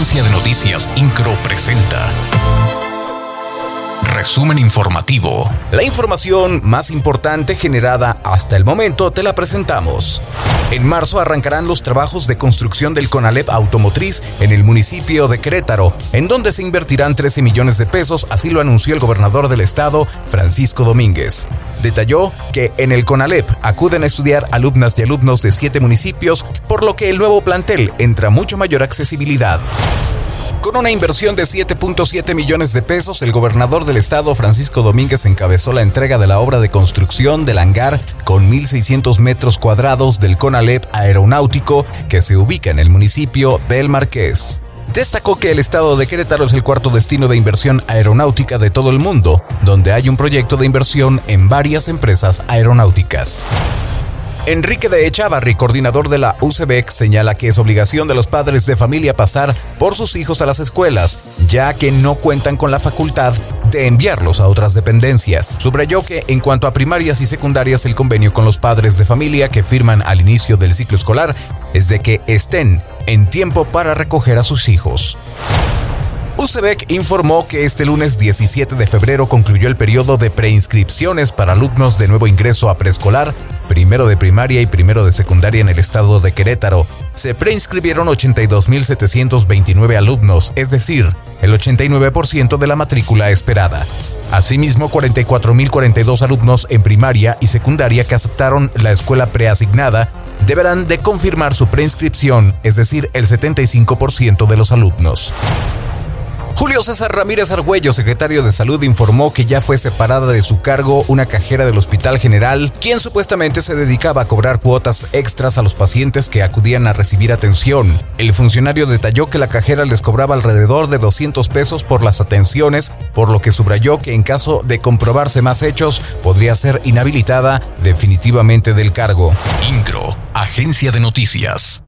Agencia de Noticias Incro presenta Resumen informativo. La información más importante generada hasta el momento te la presentamos. En marzo arrancarán los trabajos de construcción del CONALEP automotriz en el municipio de Querétaro, en donde se invertirán 13 millones de pesos, así lo anunció el gobernador del estado, Francisco Domínguez. Detalló que en el CONALEP acuden a estudiar alumnas y alumnos de 7 municipios, por lo que el nuevo plantel entra mucho mayor accesibilidad. Con una inversión de 7.7 millones de pesos, el gobernador del estado, Francisco Domínguez, encabezó la entrega de la obra de construcción del hangar con 1,600 metros cuadrados del CONALEP aeronáutico que se ubica en el municipio del Marqués. Destacó que el estado de Querétaro es el cuarto destino de inversión aeronáutica de todo el mundo, donde hay un proyecto de inversión en varias empresas aeronáuticas. Enrique de Echavarri, coordinador de la UCEBEC, señala que es obligación de los padres de familia pasar por sus hijos a las escuelas, ya que no cuentan con la facultad de enviarlos a otras dependencias. Subrayó que en cuanto a primarias y secundarias, el convenio con los padres de familia que firman al inicio del ciclo escolar es de que estén en tiempo para recoger a sus hijos. UCEBEC informó que este lunes 17 de febrero concluyó el periodo de preinscripciones para alumnos de nuevo ingreso a preescolar, primero de primaria y primero de secundaria en el estado de Querétaro. Se preinscribieron 82,729 alumnos, es decir, el 89% de la matrícula esperada. Asimismo, 44,042 alumnos en primaria y secundaria que aceptaron la escuela preasignada deberán de confirmar su preinscripción, es decir, el 75% de los alumnos. Julio César Ramírez Argüello, secretario de Salud, informó que ya fue separada de su cargo una cajera del Hospital General, quien supuestamente se dedicaba a cobrar cuotas extras a los pacientes que acudían a recibir atención. El funcionario detalló que la cajera les cobraba alrededor de 200 pesos por las atenciones, por lo que subrayó que en caso de comprobarse más hechos, podría ser inhabilitada definitivamente del cargo. Incro, Agencia de Noticias.